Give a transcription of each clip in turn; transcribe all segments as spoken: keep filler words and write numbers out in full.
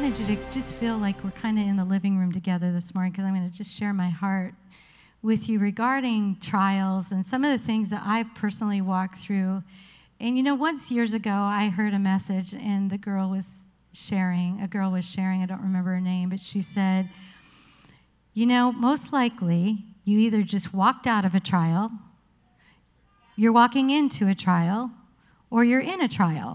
wanted you to just feel like we're kind of in the living room together this morning, because I'm going to just share my heart with you regarding trials and some of the things that I've personally walked through. And you know, once years ago, I heard a message, and the girl was sharing, a girl was sharing, I don't remember her name, but she said, you know, most likely you either just walked out of a trial, you're walking into a trial, or you're in a trial.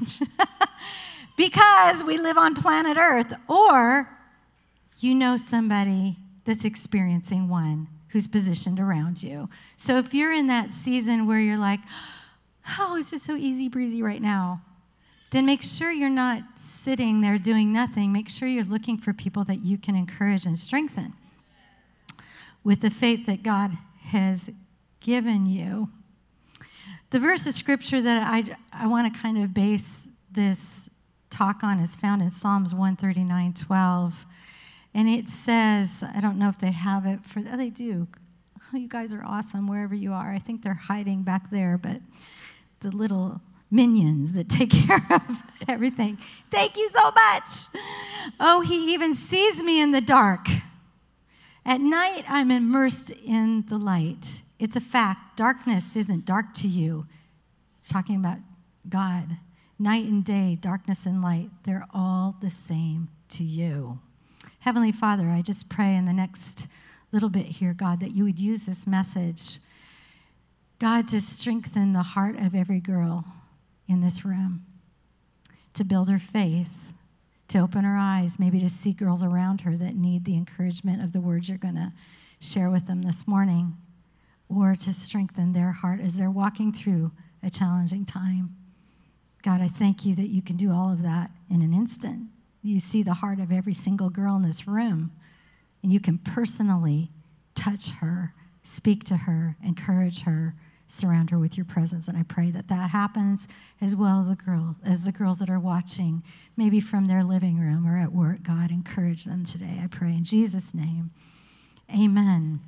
Because we live on planet Earth, or you know somebody that's experiencing one who's positioned around you. So if you're in that season where you're like, oh, it's just so easy breezy right now, then make sure you're not sitting there doing nothing. Make sure you're looking for people that you can encourage and strengthen with the faith that God has given you. The verse of scripture that I, I want to kind of base this talk on is found in Psalms one thirty-nine twelve. And it says, I don't know if they have it for, oh, they do. Oh, you guys are awesome wherever you are. I think they're hiding back there, but the little minions that take care of everything. Thank you so much. Oh, he even sees me in the dark. At night, I'm immersed in the light. It's a fact. Darkness isn't dark to you. It's talking about God. Night and day, darkness and light, they're all the same to you. Heavenly Father, I just pray in the next little bit here, God, that you would use this message, God, to strengthen the heart of every girl in this room, to build her faith, to open her eyes, maybe to see girls around her that need the encouragement of the words you're going to share with them this morning, or to strengthen their heart as they're walking through a challenging time. God, I thank you that you can do all of that in an instant. You see the heart of every single girl in this room, and you can personally touch her, speak to her, encourage her, surround her with your presence. And I pray that that happens as well as the girl, as the girls that are watching, maybe from their living room or at work. God, encourage them today. I pray in Jesus' name. Amen.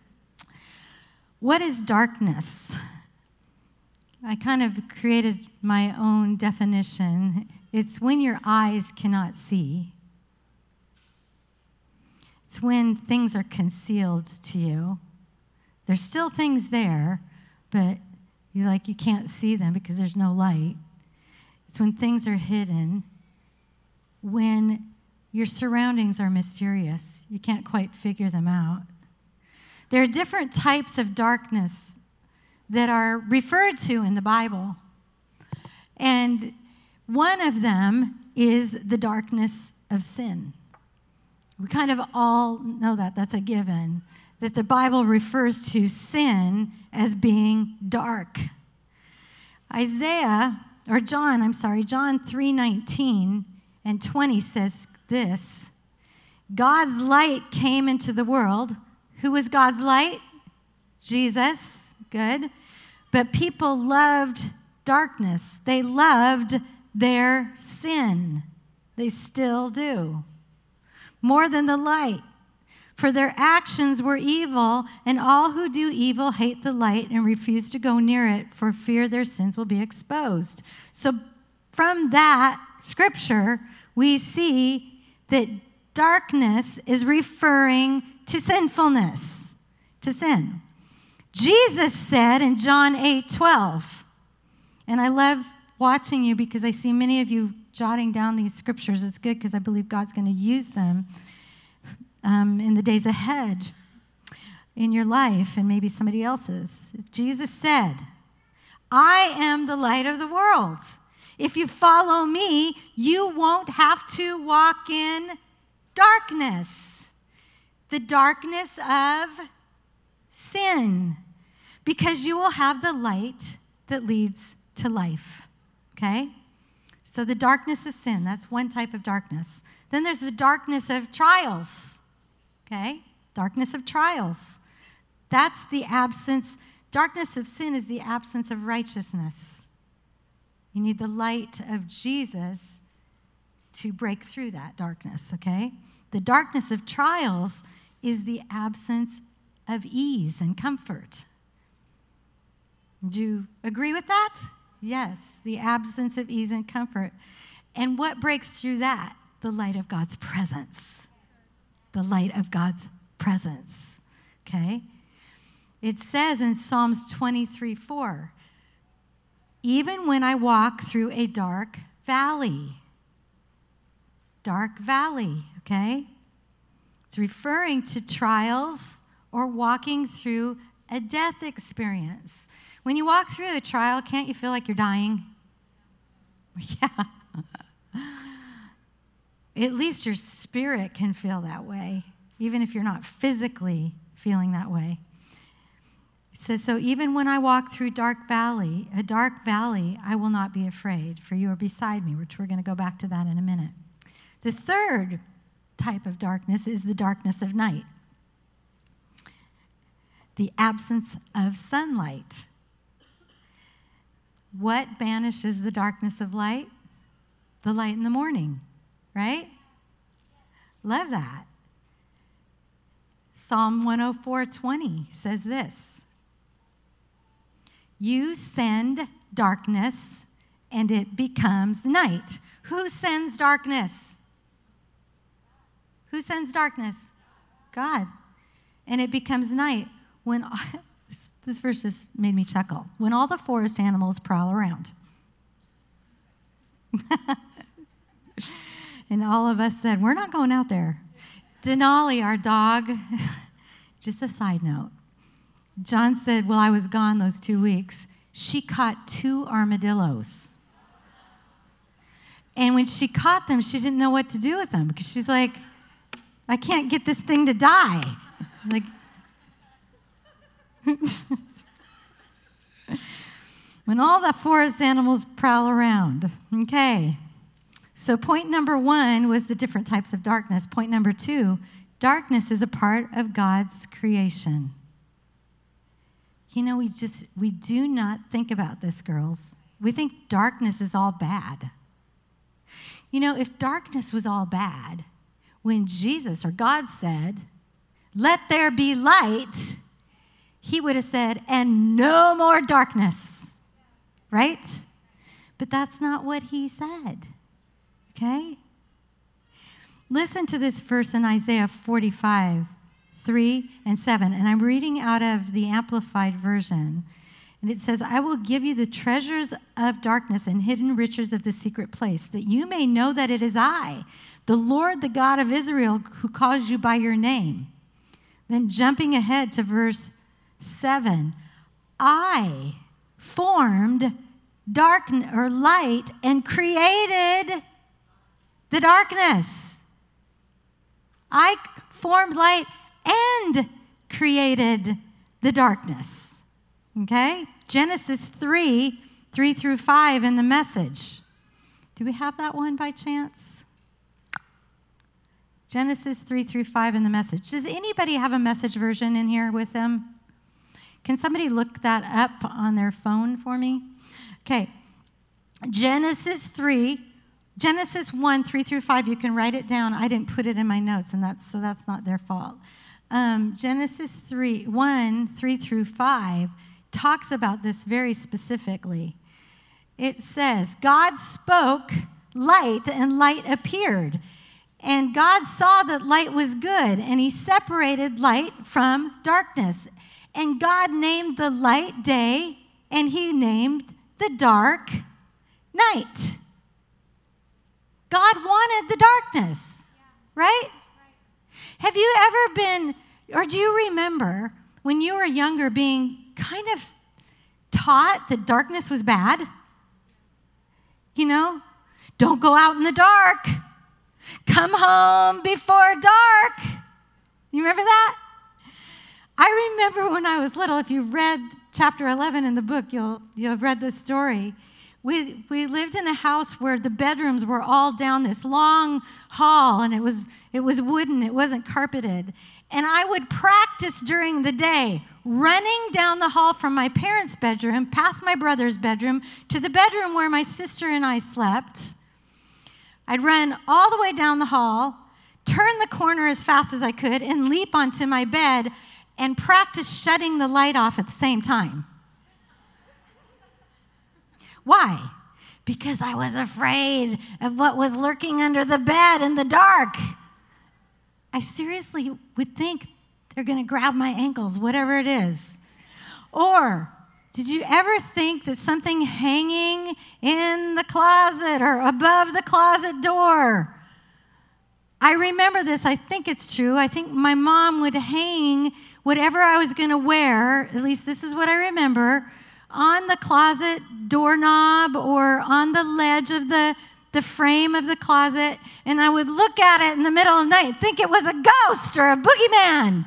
What is darkness? I kind of created my own definition. It's when your eyes cannot see. It's when things are concealed to you. There's still things there, but you're like, you can't see them because there's no light. It's when things are hidden, when your surroundings are mysterious. You can't quite figure them out. There are different types of darkness that are referred to in the Bible. And one of them is the darkness of sin. We kind of all know that. That's a given. That the Bible refers to sin as being dark. Isaiah, or John, I'm sorry, John three nineteen and twenty says this: God's light came into the world. Who was God's light? Jesus. Good. But people loved darkness. They loved their sin. They still do. More than the light. For their actions were evil, and all who do evil hate the light and refuse to go near it for fear their sins will be exposed. So from that scripture, we see that darkness is referring to sinfulness, to sin. Jesus said in John eight twelve, and I love watching you because I see many of you jotting down these scriptures. It's good because I believe God's going to use them um, in the days ahead in your life and maybe somebody else's. Jesus said, I am the light of the world. If you follow me, you won't have to walk in darkness, the darkness of sin, because you will have the light that leads to life, okay? So the darkness of sin, that's one type of darkness. Then there's the darkness of trials, okay? Darkness of trials. That's the absence, darkness of sin is the absence of righteousness. You need the light of Jesus to break through that darkness, okay? The darkness of trials is the absence of ease and comfort. Do you agree with that? Yes, the absence of ease and comfort. And what breaks through that? the light of God's presence. The light of God's presence. Okay? It says in Psalms twenty-three four, even when I walk through a dark valley. Dark valley, okay? It's referring to trials or walking through a death experience. When you walk through a trial, can't you feel like you're dying? Yeah. At least your spirit can feel that way, even if you're not physically feeling that way. It says, so even when I walk through dark valley, a dark valley, I will not be afraid, for you are beside me, which we're going to go back to that in a minute. The third type of darkness is the darkness of night. The absence of sunlight. What banishes the darkness of light? The light in the morning, right? Love that. Psalm one oh four twenty says this. You send darkness and it becomes night. Who sends darkness? Who sends darkness? God. And it becomes night when, this, this verse just made me chuckle, when all the forest animals prowl around. And all of us said, we're not going out there. Denali, our dog, just a side note. John said, well, I was gone those two weeks. She caught two armadillos. And when she caught them, she didn't know what to do with them because she's like, I can't get this thing to die. She's like, when all the forest animals prowl around. Okay. So point number one was the different types of darkness. Point number two, darkness is a part of God's creation. You know, we just, we do not think about this, girls. We think darkness is all bad. You know, if darkness was all bad, when Jesus or God said, let there be light, he would have said, and no more darkness, right? But that's not what he said, okay? Listen to this verse in Isaiah forty-five, three and seven, and I'm reading out of the Amplified Version. And it says, I will give you the treasures of darkness and hidden riches of the secret place, that you may know that it is I, the Lord, the God of Israel, who calls you by your name. Then jumping ahead to verse seven, I formed darkness or light and created the darkness. I formed light and created the darkness. Okay? Genesis three, three through five in the Message. Do we have that one by chance? Genesis three through five in the Message. Does anybody have a Message version in here with them? Can somebody look that up on their phone for me? Okay. Genesis three, Genesis one, three through five, you can write it down. I didn't put it in my notes, and that's so that's not their fault. Um, Genesis three, one, three through five talks about this very specifically. It says, God spoke light, and light appeared. And God saw that light was good, and he separated light from darkness. And God named the light day, and he named the dark night. God wanted the darkness, right? Have you ever been, or do you remember when you were younger being kind of taught that darkness was bad? You know, don't go out in the dark. Come home before dark. You remember that? I remember when I was little, if you've read chapter eleven in the book, you'll, you'll have read this story. We, we lived in a house where the bedrooms were all down this long hall, and it was, it was wooden, it wasn't carpeted. And I would practice during the day, running down the hall from my parents' bedroom, past my brother's bedroom, to the bedroom where my sister and I slept. I'd run all the way down the hall, turn the corner as fast as I could, and leap onto my bed and practice shutting the light off at the same time. Why? because I was afraid of what was lurking under the bed in the dark. I seriously would think they're going to grab my ankles, whatever it is. Or did you ever think that something hanging in the closet or above the closet door? I remember this. I think it's true. I think my mom would hang whatever I was going to wear, at least this is what I remember, on the closet doorknob or on the ledge of the, the frame of the closet, and I would look at it in the middle of the night and think it was a ghost or a boogeyman.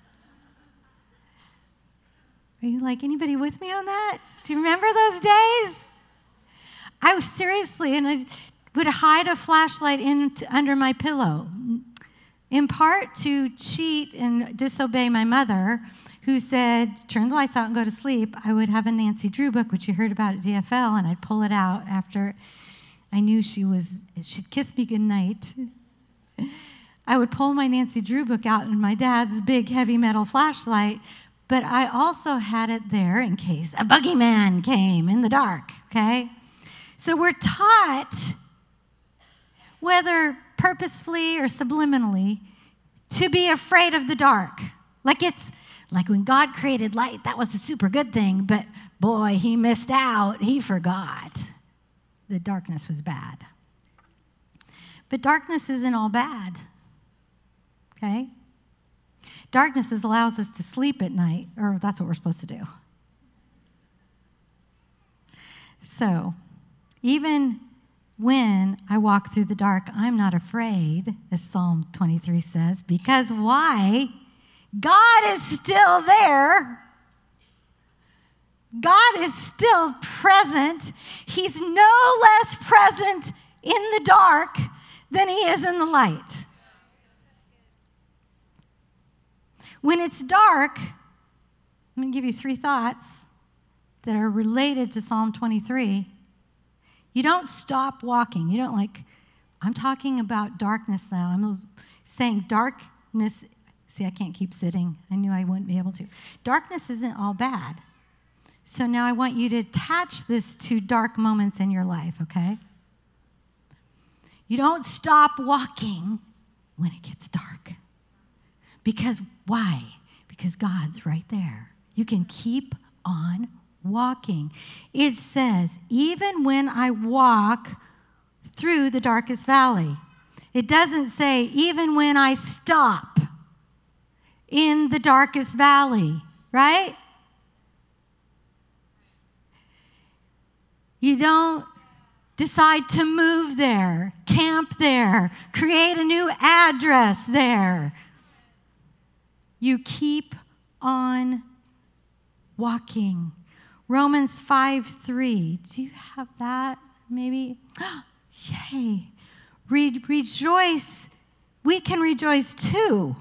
Are you like, anybody with me on that? Do you remember those days? I was seriously, and I would hide a flashlight in under my pillow, in part to cheat and disobey my mother, who said, turn the lights out and go to sleep. I would have a Nancy Drew book, which you heard about at D F L, and I'd pull it out after I knew she was, she'd kiss me goodnight. I would pull my Nancy Drew book out in my dad's big heavy metal flashlight, but I also had it there in case a boogeyman came in the dark, okay? So we're taught, whether purposefully or subliminally, to be afraid of the dark. Like it's, like when God created light, that was a super good thing, but boy, he missed out. He forgot. The darkness was bad. But darkness isn't all bad, okay? Darkness is allows us to sleep at night, or that's what we're supposed to do. So, even when I walk through the dark, I'm not afraid, as Psalm twenty-three says, because why? God is still there. God is still present. He's no less present in the dark than he is in the light. When it's dark, I'm going to give you three thoughts that are related to Psalm twenty-three. You don't stop walking. You don't like, I'm talking about darkness now. I'm saying darkness. See, I can't keep sitting. I knew I wouldn't be able to. Darkness isn't all bad. So now I want you to attach this to dark moments in your life, okay? You don't stop walking when it gets dark. Because why? Because God's right there. You can keep on walking. It says, even when I walk through the darkest valley. It doesn't say, even when I stop in the darkest valley, right? You don't decide to move there, camp there, create a new address there. You keep on walking. Romans five three. Do you have that? Maybe? Yay. Re- rejoice. We can rejoice too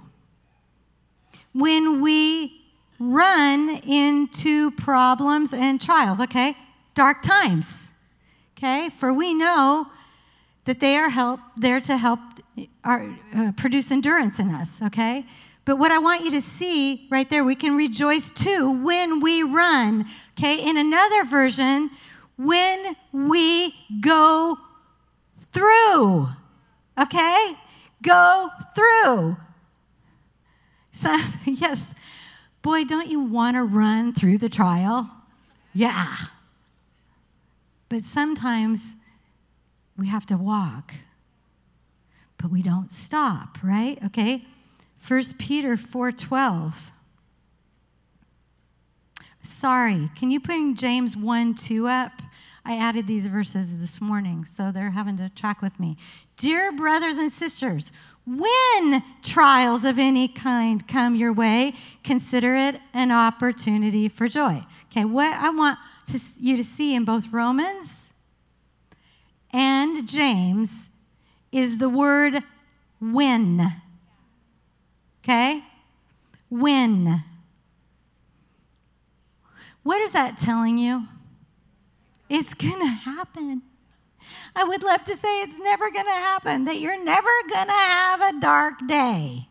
when we run into problems and trials, okay? Dark times, okay? For we know that they are help, there to help our, uh, produce endurance in us, okay? But what I want you to see right there, we can rejoice too when we run, okay? In another version, when we go through, okay? Go through. So, yes, boy, don't you want to run through the trial? Yeah. But sometimes we have to walk, but we don't stop, right? Okay. First Peter four twelve. Sorry, can you bring James one two up? I added these verses this morning, so they're having to track with me. Dear brothers and sisters, when trials of any kind come your way, consider it an opportunity for joy. Okay, what I want to, you to see in both Romans and James is the word when. Okay? When. What is that telling you? It's going to happen. I would love to say it's never going to happen, that you're never going to have a dark day.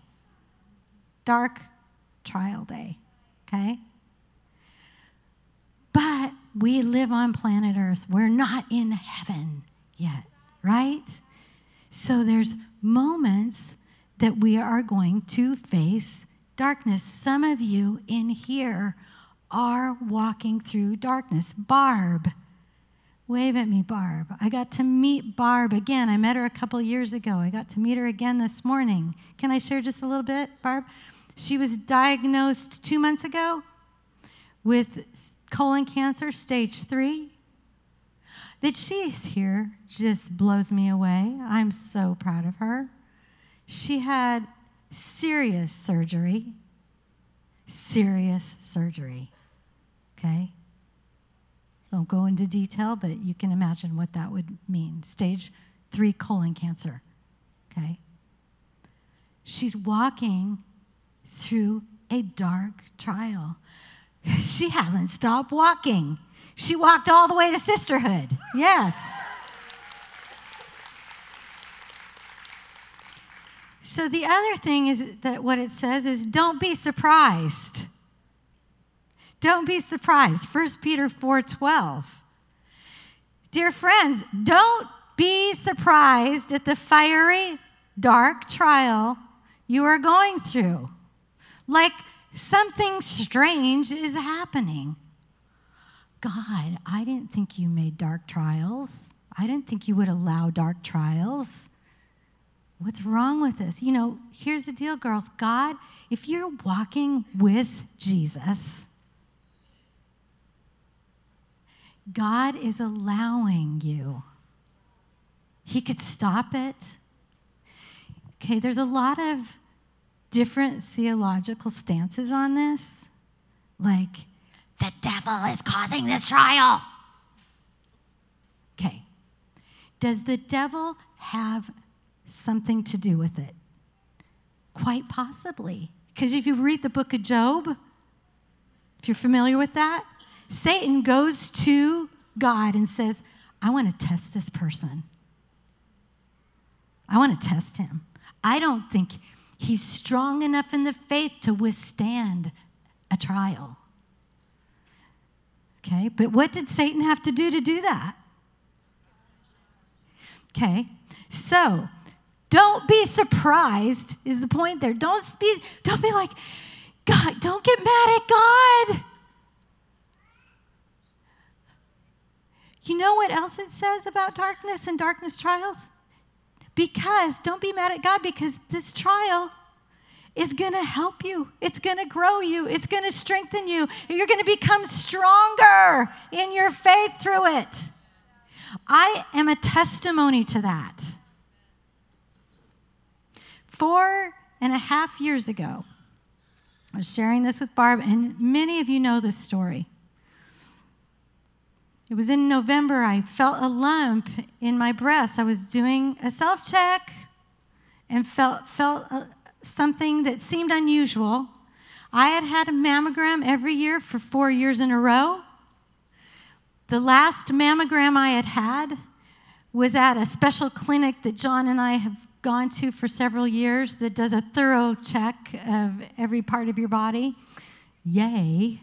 Dark trial day. Okay? But We live on planet Earth. We're not in heaven yet, right? So there's moments that we are going to face darkness. Some of you in here are walking through darkness. Barb, wave at me, Barb. I got to meet Barb again. I met her a couple years ago. I got to meet her again this morning. Can I share just a little bit, Barb? She was diagnosed two months ago with colon cancer, stage three. That she's here just blows me away. I'm so proud of her. She had serious surgery, serious surgery, okay? Don't go into detail, but you can imagine what that would mean. Stage three colon cancer, okay? She's walking through a dark trial. She hasn't stopped walking. She walked all the way to sisterhood. Yes. So the other thing is that what it says is don't be surprised. Don't be surprised. First Peter four twelve. Dear friends, don't be surprised at the fiery, dark trial you are going through. Like something strange is happening. God, I didn't think you made dark trials. I didn't think you would allow dark trials. What's wrong with this? You know, here's the deal, girls. God, if you're walking with Jesus, God is allowing you. He could stop it. Okay, there's a lot of different theological stances on this. Like, the devil is causing this trial. Okay. Does the devil have something to do with it? Quite possibly. Because if you read the book of Job, if you're familiar with that, Satan goes to God and says, I want to test this person. I want to test him. I don't think he's strong enough in the faith to withstand a trial. Okay, but what did Satan have to do to do that? Okay, so don't be surprised is the point there. Don't be, don't be like, God, don't get mad at God. You know what else it says about darkness and darkness trials? Because, don't be mad at God, because this trial is going to help you. It's going to grow you. It's going to strengthen you. You're going to become stronger in your faith through it. I am a testimony to that. Four and a half years ago, I was sharing this with Barb, and many of you know this story. It was in November. I felt a lump in my breast. I was doing a self-check and felt, felt a, something that seemed unusual. I had had a mammogram every year for four years in a row. The last mammogram I had had was at a special clinic that John and I have gone to for several years that does a thorough check of every part of your body. Yay.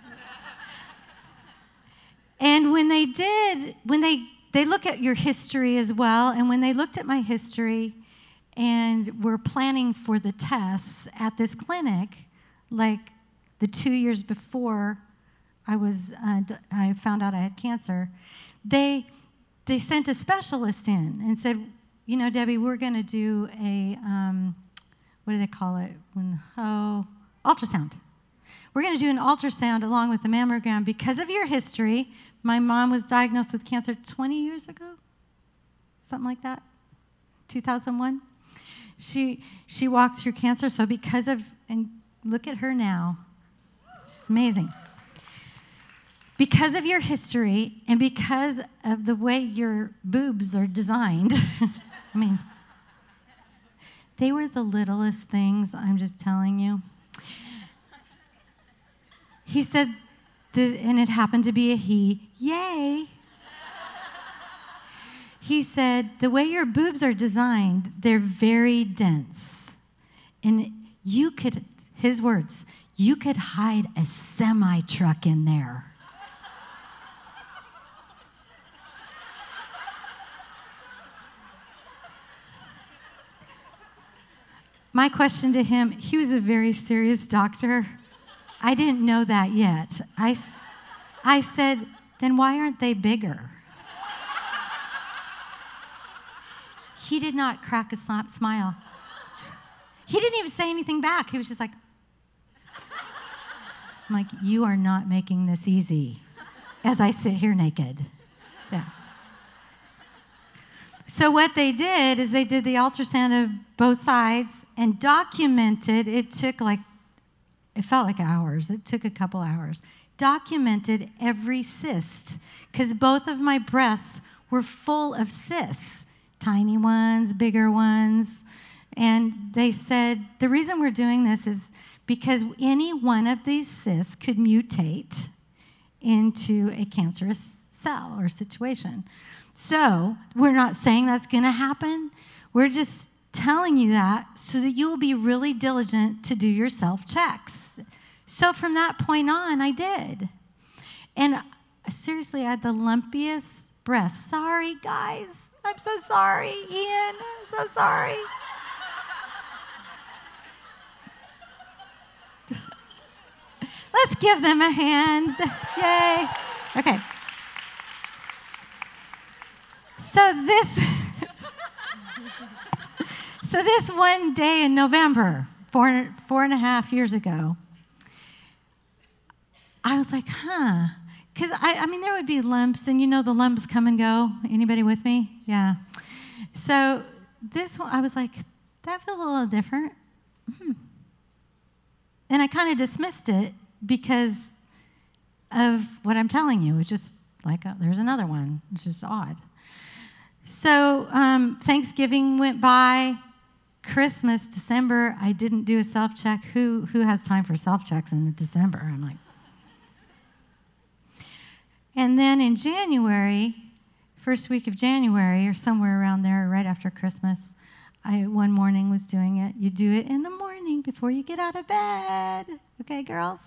And when they did, when they, they look at your history as well, and when they looked at my history and were planning for the tests at this clinic, like the two years before I was, uh, I found out I had cancer, they, they sent a specialist in and said, you know, Debbie, we're going to do a, um, what do they call it? When, oh, ultrasound. We're going to do an ultrasound along with the mammogram because of your history. My mom was diagnosed with cancer twenty years ago, something like that, two thousand one. She, she walked through cancer, so because of, and look at her now. She's amazing. Because of your history and because of the way your boobs are designed, I mean, they were the littlest things, I'm just telling you. He said, the, and it happened to be a he, yay. He said, the way your boobs are designed, they're very dense. And you could, his words, you could hide a semi-truck in there. my question to him, he was a very serious doctor. I didn't know that yet. I, I said, then why aren't they bigger? He did not crack a smile. He didn't even say anything back. He was just like, I'm like, you are not making this easy as I sit here naked. Yeah. So what they did is they did the ultrasound of both sides and documented, it took like, it felt like hours. It took a couple hours. Documented every cyst because both of my breasts were full of cysts, tiny ones, bigger ones. And they said, the reason we're doing this is because any one of these cysts could mutate into a cancerous cell or situation. So we're not saying that's going to happen. We're just telling you that so that you will be really diligent to do your self-checks. So from that point on, I did. And seriously, I had the lumpiest breasts. Sorry, guys. I'm so sorry, Ian. I'm so sorry. Let's give them a hand. Yay. Okay. So this, so this one day in November, four, four and a half years ago, I was like, huh. Because, I, I mean, there would be lumps, and you know the lumps come and go. Anybody with me? Yeah. So this one, I was like, that feels a little different. Hmm. And I kind of dismissed it because of what I'm telling you. It's just like, oh, there's another one. It's just odd. So um, Thanksgiving went by. Christmas, December, I didn't do a self-check. Who, who has time for self-checks in December? I'm like. And then in January, first week of January, or somewhere around there, right after Christmas, I one morning was doing it. You do it in the morning before you get out of bed. Okay, girls?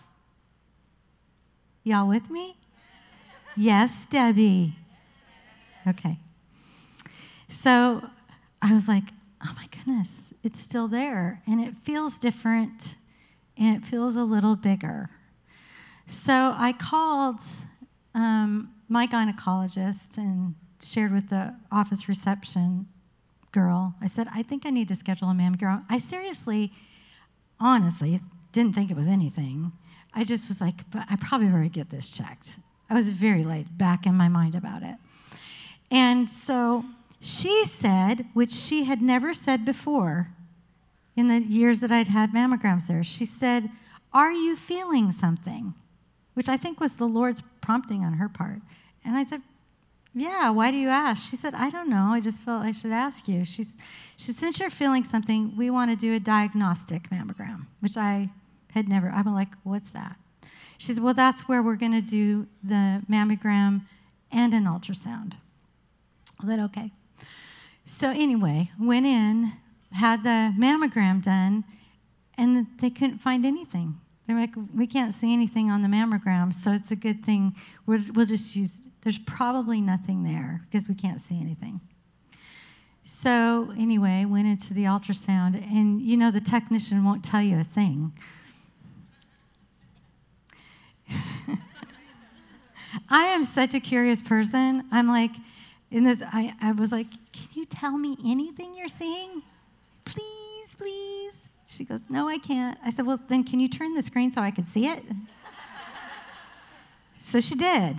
Y'all with me? Yes, Debbie. Okay. So I was like, oh my goodness, it's still there. And it feels different, and it feels a little bigger. So I called um, my gynecologist and shared with the office reception girl. I said, I think I need to schedule a mammogram. I seriously, honestly, didn't think it was anything. I just was like, but I probably better get this checked. I was very laid back in my mind about it. And so she said, which she had never said before in the years that I'd had mammograms there, she said, are you feeling something? Which I think was the Lord's prompting on her part. And I said, yeah, why do you ask? She said, I don't know. I just felt I should ask you. She's, she said, since you're feeling something, we want to do a diagnostic mammogram, which I had never, I'm like, what's that? She said, well, that's where we're going to do the mammogram and an ultrasound. I said, okay. So anyway, went in, had the mammogram done, and they couldn't find anything. They're like, we can't see anything on the mammogram, so it's a good thing. We're, we'll just use, there's probably nothing there because we can't see anything. So anyway, went into the ultrasound, and you know the technician won't tell you a thing. I am such a curious person. I'm like, in this, I, I was like, can you tell me anything you're seeing? Please, please. She goes, no, I can't. I said, well, then can you turn the screen so I can see it? So she did.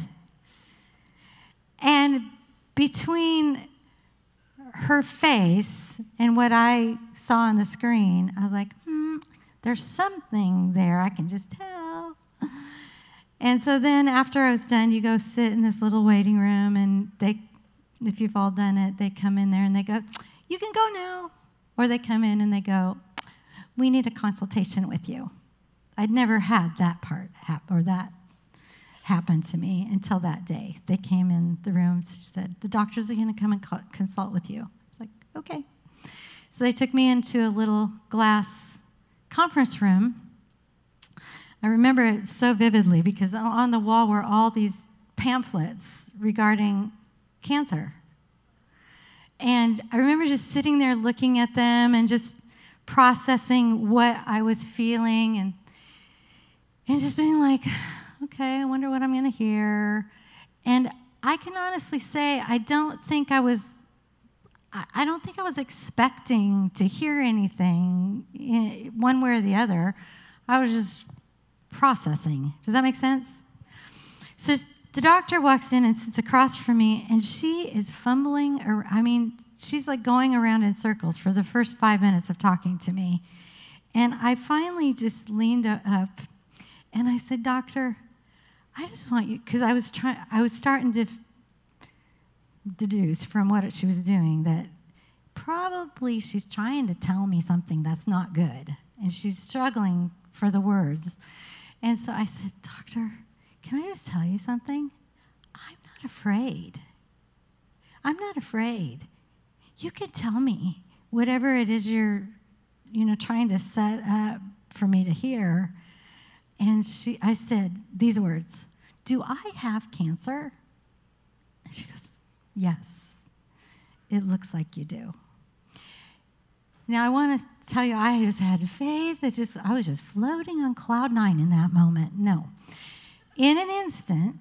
And between her face and what I saw on the screen, I was like, hmm, there's something there. I can just tell. And so then after I was done, you go sit in this little waiting room, and they, if you've all done it, they come in there and they go, you can go now. Or they come in and they go, we need a consultation with you. I'd never had that part happen, or that happen to me until that day. They came in the room, she said, the doctors are going to come and co- consult with you. I was like, okay. So they took me into a little glass conference room. I remember it so vividly because on the wall were all these pamphlets regarding cancer. And I remember just sitting there looking at them and just processing what I was feeling and and just being like, okay, I wonder what I'm going to hear. And I can honestly say I don't think I was I don't think I was expecting to hear anything one way or the other. I was just processing. Does that make sense? So the doctor walks in and sits across from me, and she is fumbling. Or, I mean, she's like going around in circles for the first five minutes of talking to me. And I finally just leaned up, and I said, "Doctor, I just want you," because I was trying. I was starting to deduce from what she was doing that probably she's trying to tell me something that's not good, and she's struggling for the words. And so I said, "Doctor, can I just tell you something? I'm not afraid. I'm not afraid. You can tell me whatever it is you're, you know, trying to set up for me to hear." And she, I said these words, "Do I have cancer?" And she goes, "Yes, it looks like you do." Now, I want to tell you, I just had faith that just, I was just floating on cloud nine in that moment. No. In an instant,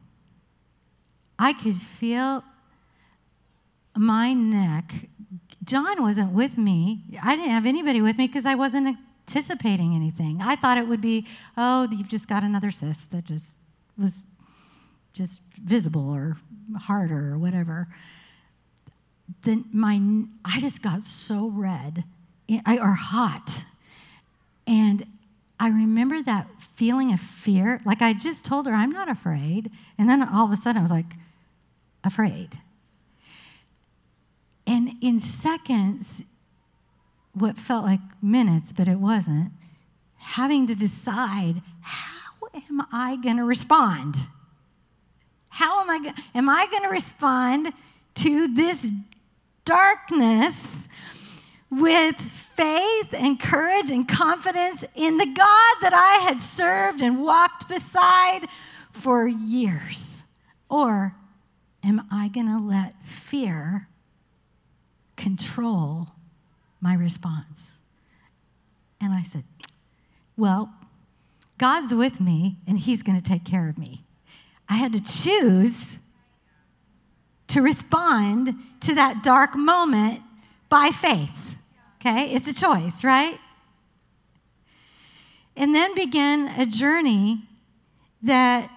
I could feel my neck. John wasn't with me. I didn't have anybody with me because I wasn't anticipating anything. I thought it would be, oh, you've just got another cyst that just was just visible or harder or whatever. Then my, I just got so red or hot. And I remember that feeling of fear. Like I just told her, I'm not afraid. And then all of a sudden I was like, afraid. And in seconds, what felt like minutes, but it wasn't, having to decide, how am I going to respond? How am I going am I going to respond to this darkness with faith and courage and confidence in the God that I had served and walked beside for years? Or am I going to let fear control my response? And I said, well, God's with me, and he's going to take care of me. I had to choose to respond to that dark moment by faith. Okay? It's a choice, right? And then began a journey that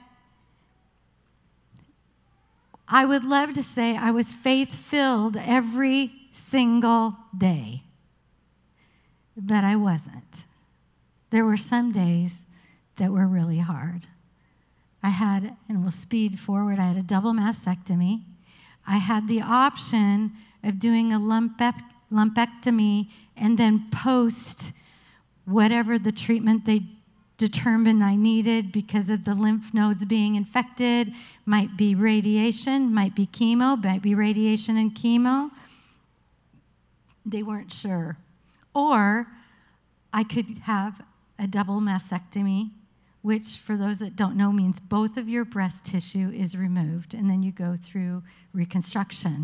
I would love to say I was faith-filled every single day. But I wasn't. There were some days that were really hard. I had, and we'll speed forward, I had a double mastectomy. I had the option of doing a lumpe- lumpectomy and then post whatever the treatment they determined I needed because of the lymph nodes being infected. Might be radiation, might be chemo, might be radiation and chemo. They weren't sure. Or I could have a double mastectomy, which for those that don't know means both of your breast tissue is removed, and then you go through reconstruction.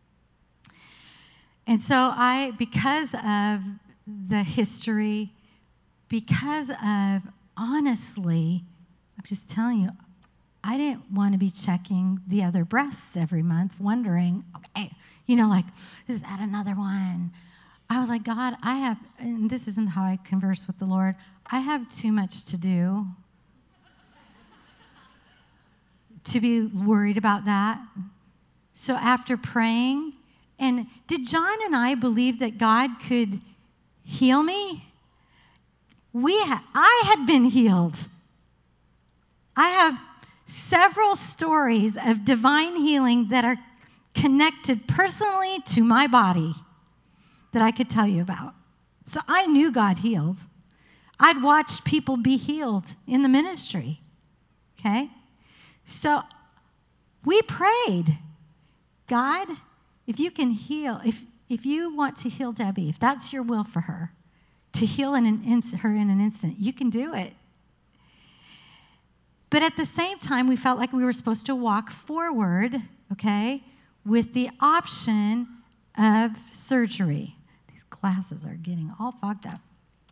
And so I, because of the history, because of, honestly, I'm just telling you, I didn't want to be checking the other breasts every month, wondering, okay, you know, like, is that another one? I was like, God, I have, and this isn't how I converse with the Lord, I have too much to do to be worried about that. So after praying, and did John and I believe that God could heal me? We ha- I had been healed. I have several stories of divine healing that are connected personally to my body that I could tell you about. So I knew God healed. I'd watched people be healed in the ministry, okay? So we prayed, God, if you can heal, if, if you want to heal Debbie, if that's your will for her, to heal in an in, her in an instant, you can do it. But at the same time, we felt like we were supposed to walk forward, okay, with the option of surgery. These glasses are getting all fogged up.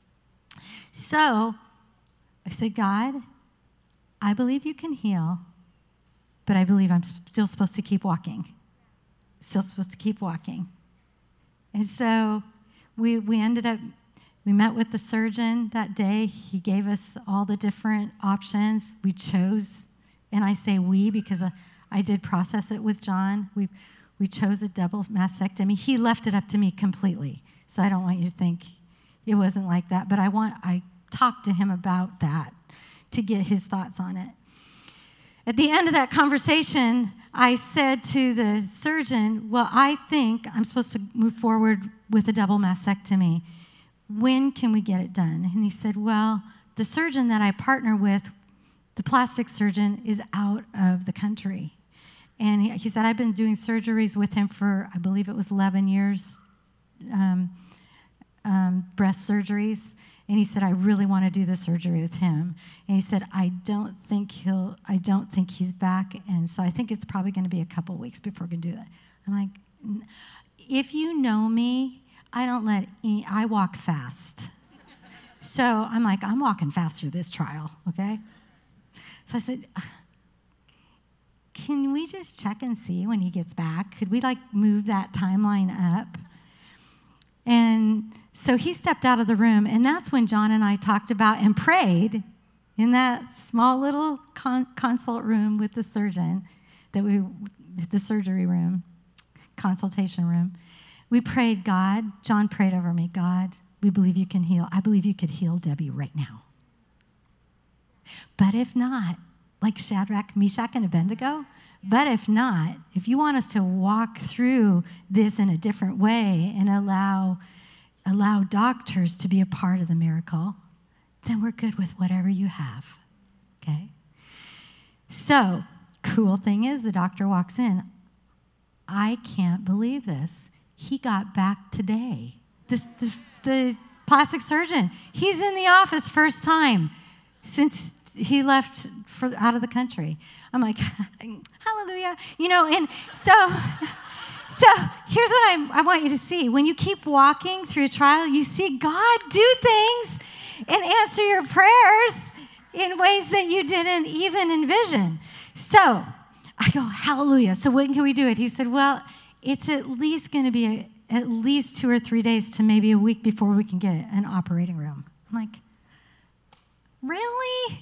So I said, God, I believe you can heal, but I believe I'm still supposed to keep walking. Still supposed to keep walking. And so we we ended up, we met with the surgeon that day. He gave us all the different options. We chose, and I say we because I did process it with John. We we chose a double mastectomy. He left it up to me completely. So I don't want you to think it wasn't like that, but I want I talked to him about that to get his thoughts on it. At the end of that conversation, I said to the surgeon, well, I think I'm supposed to move forward with a double mastectomy. When can we get it done? And he said, well, the surgeon that I partner with, the plastic surgeon, is out of the country. And he, he said, I've been doing surgeries with him for, I believe it was eleven years, um, um, breast surgeries. And he said, I really want to do the surgery with him. And he said, I don't think he'll, I don't think he's back. And so I think it's probably going to be a couple weeks before we can do that. I'm like, if you know me, I don't let, any, I walk fast. So I'm like, I'm walking fast through this trial, okay? So I said, can we just check and see when he gets back? Could we like move that timeline up? And so he stepped out of the room, and that's when John and I talked about and prayed in that small little con- consult room with the surgeon, that we, the surgery room, consultation room. We prayed, God, John prayed over me, God, we believe you can heal. I believe you could heal Debbie right now. But if not, like Shadrach, Meshach, and Abednego, but if not, if you want us to walk through this in a different way and allow, allow doctors to be a part of the miracle, then we're good with whatever you have, okay? So, cool thing is, the doctor walks in. I can't believe this. He got back today. This, the, the plastic surgeon, he's in the office first time since he left for, out of the country. I'm like, hallelujah. You know, and so, so here's what I, I want you to see. When you keep walking through a trial, you see God do things and answer your prayers in ways that you didn't even envision. So I go, hallelujah. So when can we do it? He said, well, it's at least going to be a, at least two or three days to maybe a week before we can get an operating room. I'm like, really?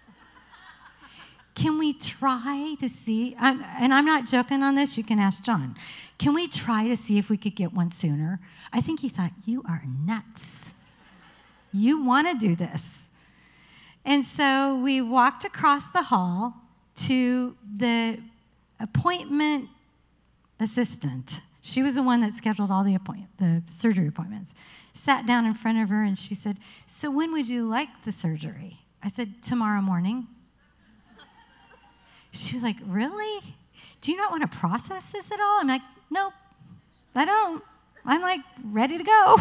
Can we try to see, I'm, and I'm not joking on this, you can ask John. Can we try to see if we could get one sooner? I think he thought, you are nuts. You want to do this. And so we walked across the hall to the appointment assistant. She was the one that scheduled all the appoint, the surgery appointments. Sat down in front of her and she said, so when would you like the surgery? I said, tomorrow morning. She was like, really? Do you not want to process this at all? I'm like, nope, I don't. I'm like ready to go.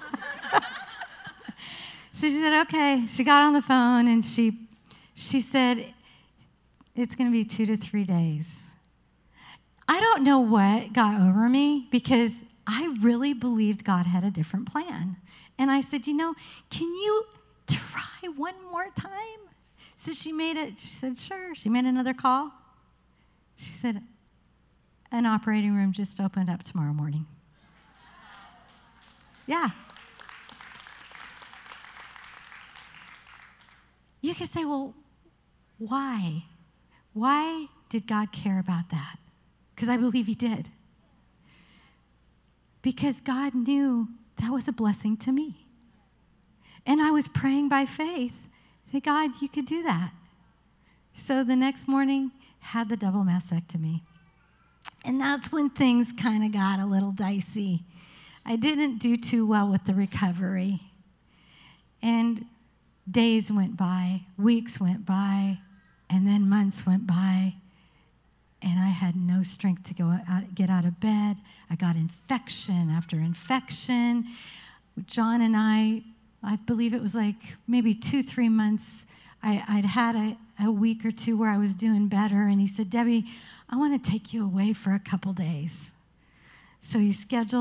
So she said, okay. She got on the phone and she, she said, it's going to be two to three days. I don't know what got over me because I really believed God had a different plan. And I said, you know, can you try one more time? So she made it, she said, sure. She made another call. She said, an operating room just opened up tomorrow morning. Yeah. You could say, well, why? Why did God care about that? Because I believe he did. Because God knew that was a blessing to me. And I was praying by faith. Hey, God, you could do that. So the next morning, had the double mastectomy. And that's when things kind of got a little dicey. I didn't do too well with the recovery. And days went by, weeks went by, and then months went by. And I had no strength to go out, get out of bed. I got infection after infection. John and I, I believe it was like maybe two, three months, I, I'd had a, a week or two where I was doing better. And he said, Debbie, I want to take you away for a couple days. So he scheduled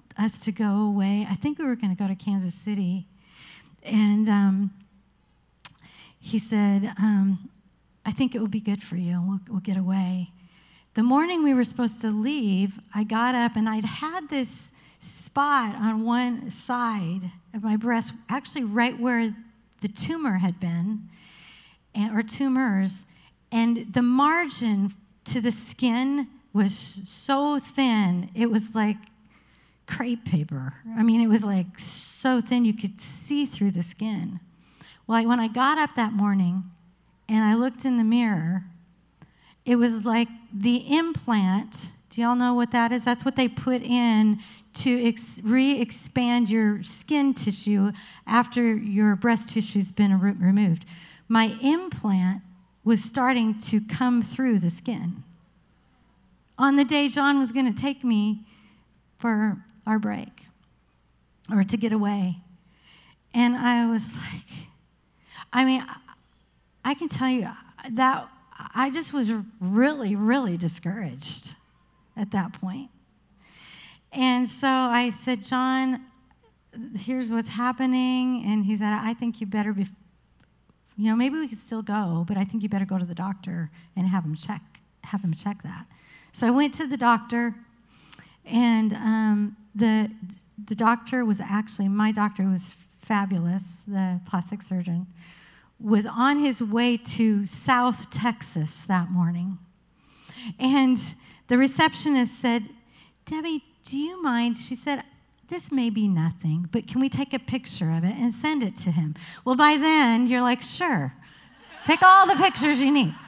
us to go away. I think we were going to go to Kansas City. And um, he said, um, I think it will be good for you. We'll, we'll get away. The morning we were supposed to leave, I got up and I'd had this spot on one side of my breast, actually right where the tumor had been, and, or tumors, and the margin to the skin was so thin, it was like crepe paper. I mean, it was like so thin you could see through the skin. Well, when I got up that morning and I looked in the mirror, it was like the implant. Do y'all know what that is? That's what they put in to ex- re-expand your skin tissue after your breast tissue's been re- removed. My implant was starting to come through the skin on the day John was going to take me for our break or to get away. And I was like, I mean, I can tell you that I just was really, really discouraged at that point. And so I said, John, here's what's happening. And he said, I think you better be, you know, maybe we could still go, but I think you better go to the doctor and have him check, have him check that. So I went to the doctor, and um, the the doctor was actually, my doctor was fabulous, the plastic surgeon, was on his way to South Texas that morning. And the receptionist said, Debbie, do you mind? She said, this may be nothing, but can we take a picture of it and send it to him? Well, by then, you're like, sure. Take all the pictures you need.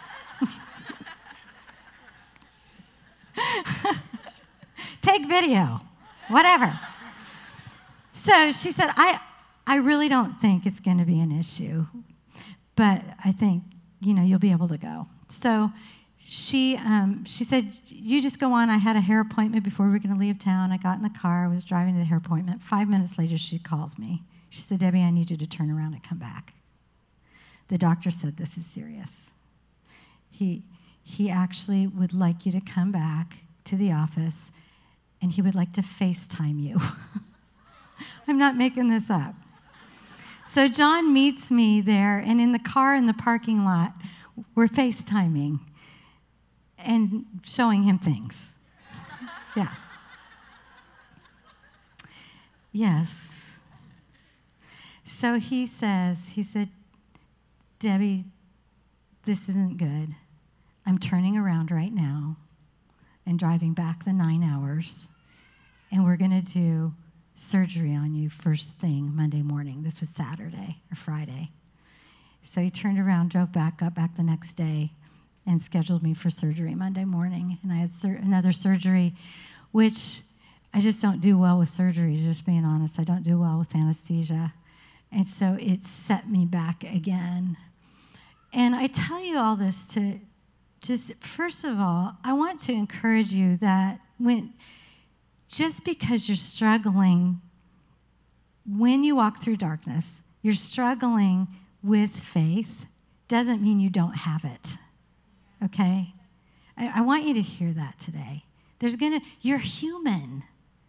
Take video, whatever. So she said, I, I really don't think it's going to be an issue, but I think, you know, you'll be able to go. So she um, she said, you just go on. I had a hair appointment before we were going to leave town. I got in the car. I was driving to the hair appointment. Five minutes later, she calls me. She said, Debbie, I need you to turn around and come back. The doctor said, this is serious. He, he actually would like you to come back to the office, and he would like to FaceTime you. I'm not making this up. So John meets me there, and in the car in the parking lot, we're FaceTiming and showing him things. Yeah. Yes. So he says, he said, Debbie, this isn't good. I'm turning around right now and driving back the nine hours, and we're going to do surgery on you first thing Monday morning. This was Saturday or Friday. So he turned around, drove back, got back the next day, and scheduled me for surgery Monday morning. And I had sur- another surgery, which I just don't do well with surgeries, just being honest. I don't do well with anesthesia. And so it set me back again. And I tell you all this to just, first of all, I want to encourage you that when, just because you're struggling, when you walk through darkness, you're struggling with faith, doesn't mean you don't have it, okay? I, I want you to hear that today. There's gonna, you're human.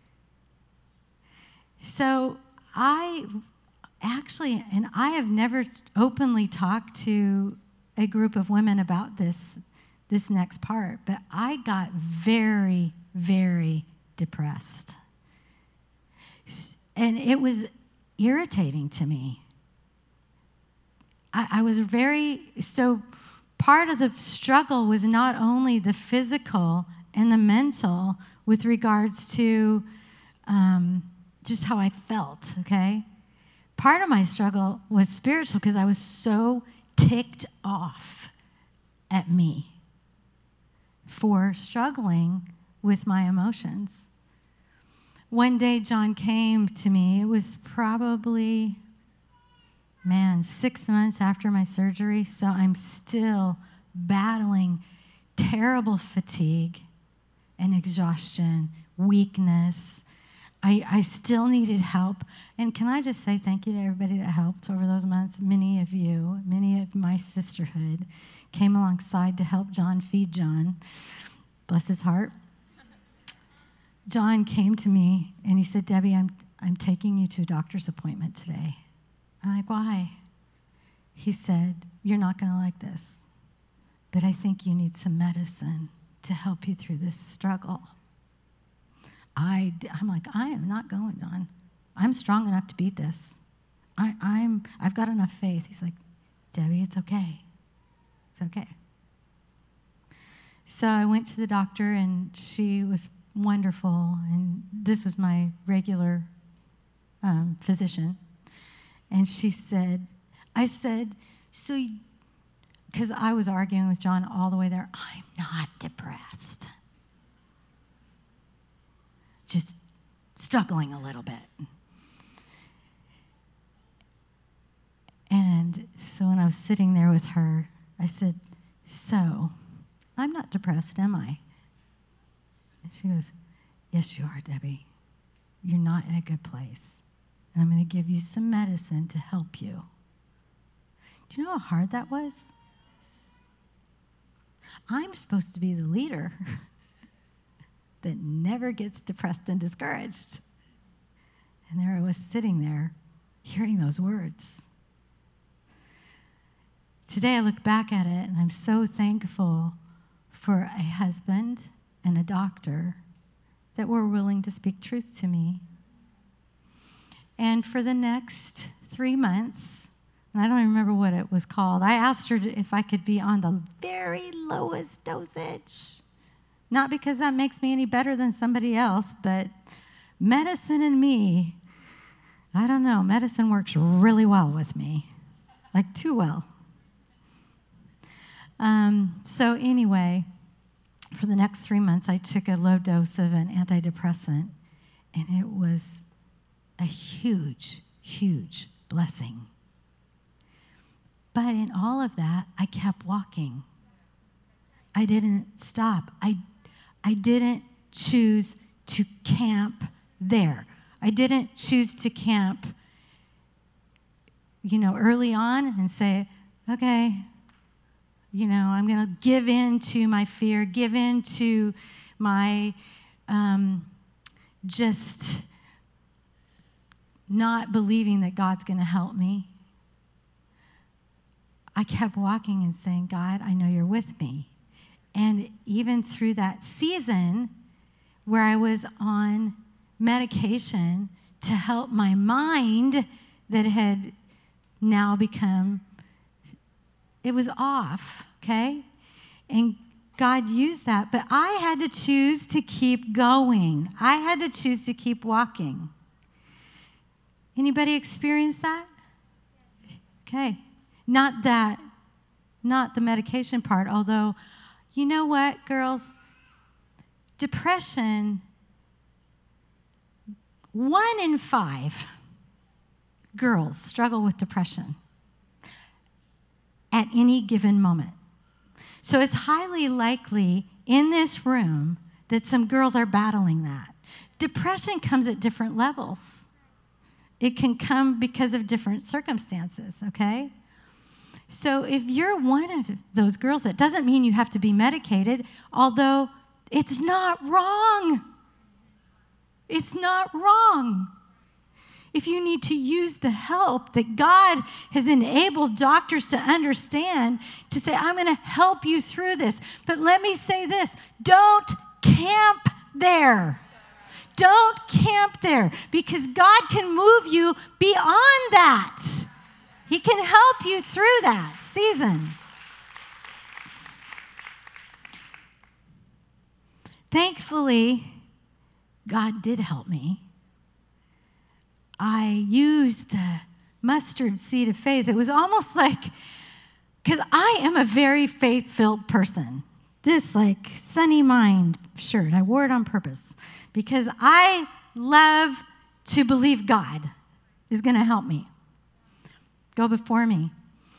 So I actually, and I have never openly talked to a group of women about this, this next part, but I got very, very depressed. And it was irritating to me. I, I was very, so part of the struggle was not only the physical and the mental with regards to um, just how I felt, okay? Part of my struggle was spiritual because I was so ticked off at me for struggling with my emotions. One day, John came to me. It was probably, man, six months after my surgery, so I'm still battling terrible fatigue and exhaustion, weakness. I, I still needed help. And can I just say thank you to everybody that helped over those months? Many of you, many of my sisterhood came alongside to help John feed John. Bless his heart. John came to me and he said, Debbie, I'm, I'm taking you to a doctor's appointment today. I'm like, why? He said, you're not going to like this, but I think you need some medicine to help you through this struggle. I, I'm like, I am not going, John. I'm strong enough to beat this. I, I'm, I've got enough faith. He's like, Debbie, it's okay. It's okay. So I went to the doctor, and she was wonderful, and this was my regular um, physician. And she said, I said, so, because I was arguing with John all the way there, I'm not depressed. Just struggling a little bit. And so when I was sitting there with her, I said, so, I'm not depressed, am I? And she goes, yes, you are, Debbie. You're not in a good place. And I'm going to give you some medicine to help you. Do you know how hard that was? I'm supposed to be the leader that never gets depressed and discouraged. And there I was sitting there, hearing those words. Today I look back at it, and I'm so thankful for a husband and a doctor that were willing to speak truth to me. And for the next three months, and I don't even remember what it was called, I asked her if I could be on the very lowest dosage. Not because that makes me any better than somebody else, but medicine and me, I don't know, medicine works really well with me, like too well. Um, so anyway, for the next three months, I took a low dose of an antidepressant, and it was a huge, huge blessing. But in all of that, I kept walking. I didn't stop. I, I didn't choose to camp there. I didn't choose to camp, you know, early on and say, okay, you know, I'm going to give in to my fear, give in to my um, just not believing that God's going to help me. I kept walking and saying, God, I know you're with me. And even through that season where I was on medication to help my mind that had now become, it was off, okay? And God used that, but I had to choose to keep going. I had to choose to keep walking. Anybody experience that? Okay. Not that, not the medication part, although, you know what, girls? Depression, one in five girls struggle with depression at any given moment. So it's highly likely in this room that some girls are battling that. Depression comes at different levels. It can come because of different circumstances, okay? So if you're one of those girls, that doesn't mean you have to be medicated, although it's not wrong. It's not wrong. If you need to use the help that God has enabled doctors to understand, to say, I'm going to help you through this. But let me say this, don't camp there. Don't camp there, because God can move you beyond that. He can help you through that season. Thankfully, God did help me. I used the mustard seed of faith. It was almost like, because I am a very faith-filled person. This like sunny mind shirt, I wore it on purpose because I love to believe God is going to help me. Go before me.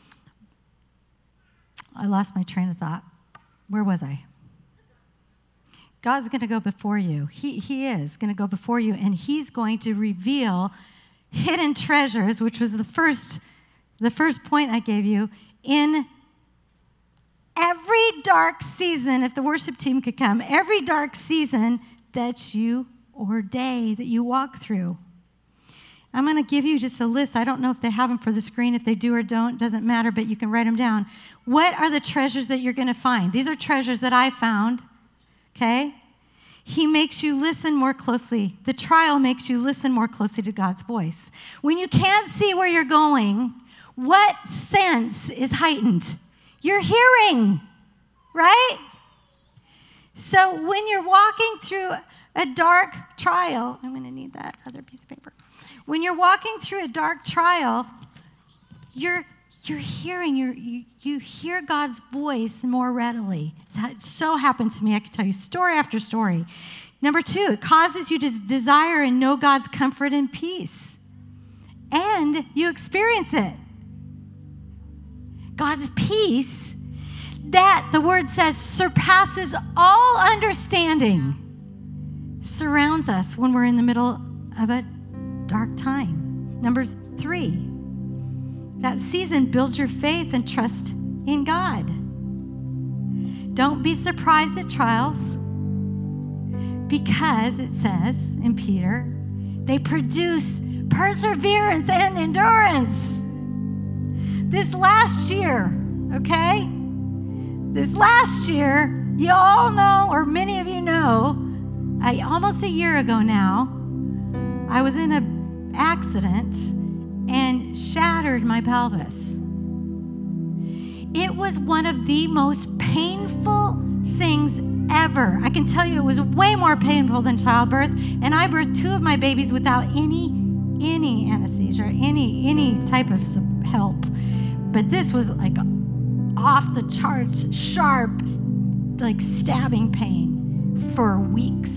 I lost my train of thought. Where was I? God's going to go before you. He, he is going to go before you, and he's going to reveal hidden treasures, which was the first, the first point I gave you, in every dark season, if the worship team could come, every dark season that you or day that you walk through. I'm going to give you just a list. I don't know if they have them for the screen. If they do or don't, doesn't matter, but you can write them down. What are the treasures that you're going to find? These are treasures that I found, okay? He makes you listen more closely. The trial makes you listen more closely to God's voice. When you can't see where you're going, what sense is heightened? Your hearing, right? So when you're walking through a dark trial, I'm going to need that other piece of paper. When you're walking through a dark trial, you're you're hearing, you're, you you hear God's voice more readily. That so happened to me. I could tell you story after story. Number two, it causes you to desire and know God's comfort and peace. And you experience it. God's peace, that the word says surpasses all understanding, surrounds us when we're in the middle of a dark time. Number three, that season builds your faith and trust in God. Don't be surprised at trials, because it says in Peter, they produce perseverance and endurance. This last year, okay? This last year, you all know, or many of you know, I, almost a year ago now, I was in an accident and shattered my pelvis. It was one of the most painful things ever. I can tell you it was way more painful than childbirth, and I birthed two of my babies without any, any anesthesia, any, any type of help. But this was like off the charts, sharp, like stabbing pain for weeks.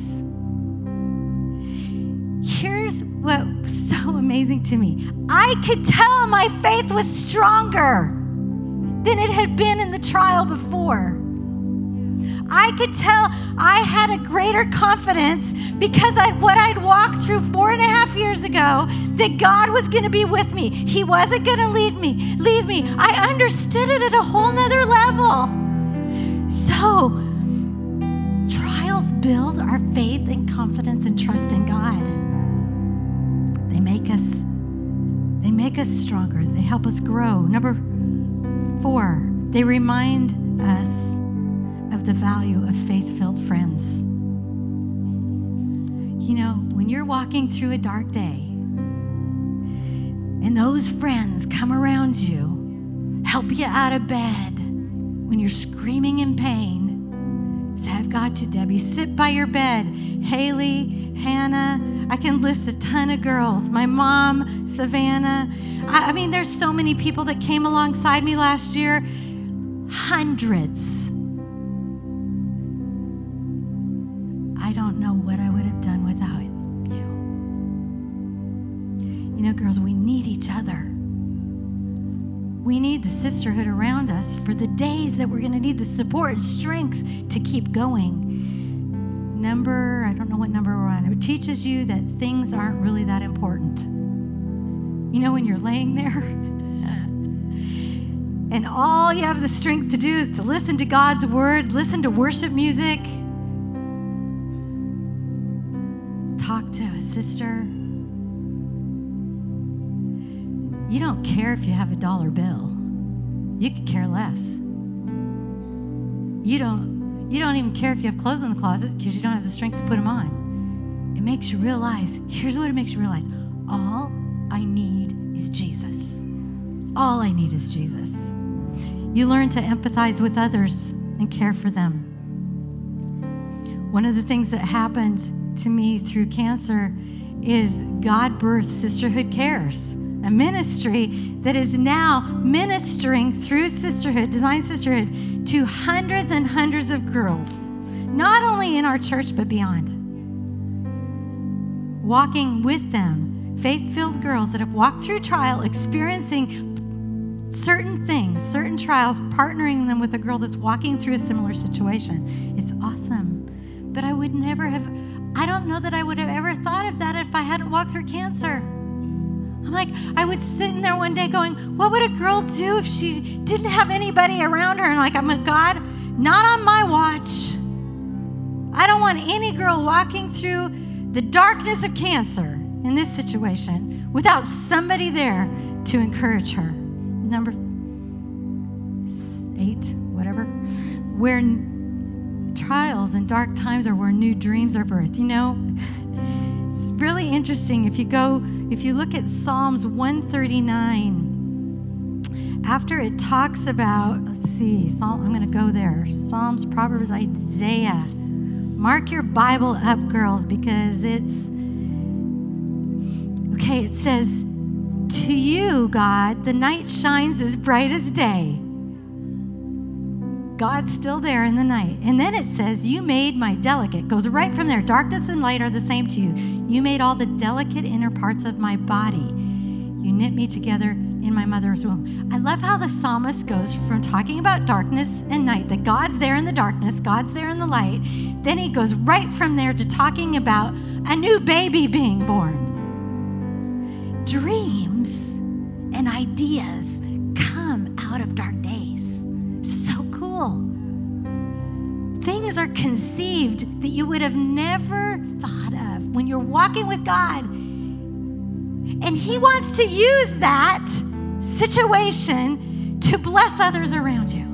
Here's what was so amazing to me. I could tell my faith was stronger than it had been in the trial before. I could tell I had a greater confidence because I, what I'd walked through four and a half years ago, that God was going to be with me. He wasn't going to lead me, leave me. I understood it at a whole nother level. So, trials build our faith and confidence and trust in God. They make us, they make us stronger. They help us grow. Number four, they remind us of the value of faith-filled friends. You know, when you're walking through a dark day and those friends come around you, help you out of bed when you're screaming in pain, say, I've got you, Debbie. Sit by your bed. Haley, Hannah, I can list a ton of girls. My mom, Savannah. I, I mean, there's so many people that came alongside me last year. Hundreds. I don't know what I would have done without you. You know, girls, we need each other. We need the sisterhood around us for the days that we're going to need the support and strength to keep going. Number, I don't know what number we're on. It teaches you that things aren't really that important. You know, when you're laying there and all you have the strength to do is to listen to God's word, listen to worship music, talk to a sister. You don't care if you have a dollar bill. You could care less. You don't, you don't even care if you have clothes in the closet because you don't have the strength to put them on. It makes you realize, here's what it makes you realize. All I need is Jesus. All I need is Jesus. You learn to empathize with others and care for them. One of the things that happened to me through cancer is God birthed Sisterhood Cares, a ministry that is now ministering through Sisterhood, Design Sisterhood, to hundreds and hundreds of girls, not only in our church, but beyond. Walking with them, faith-filled girls that have walked through trial, experiencing certain things, certain trials, partnering them with a girl that's walking through a similar situation. It's awesome. But I would never have, I don't know that I would have ever thought of that if I hadn't walked through cancer. I'm like, I was sitting there one day going, what would a girl do if she didn't have anybody around her? And like, I'm like, God, not on my watch. I don't want any girl walking through the darkness of cancer in this situation without somebody there to encourage her. Number eight, whatever, where trials and dark times are where new dreams are birthed. You know, it's really interesting. If you go, if you look at Psalms one thirty-nine, after it talks about, let's see, Psalm, I'm going to go there. Psalms, Proverbs, Isaiah. Mark your Bible up, girls, because it's, okay, it says, to you, God, the night shines as bright as day. God's still there in the night. And then it says, you made my delicate. Goes right from there. Darkness and light are the same to you. You made all the delicate inner parts of my body. You knit me together in my mother's womb. I love how the psalmist goes from talking about darkness and night, that God's there in the darkness, God's there in the light. Then he goes right from there to talking about a new baby being born. Dreams and ideas come out of dark days. So cool. Things are conceived that you would have never thought of when you're walking with God. And he wants to use that situation to bless others around you.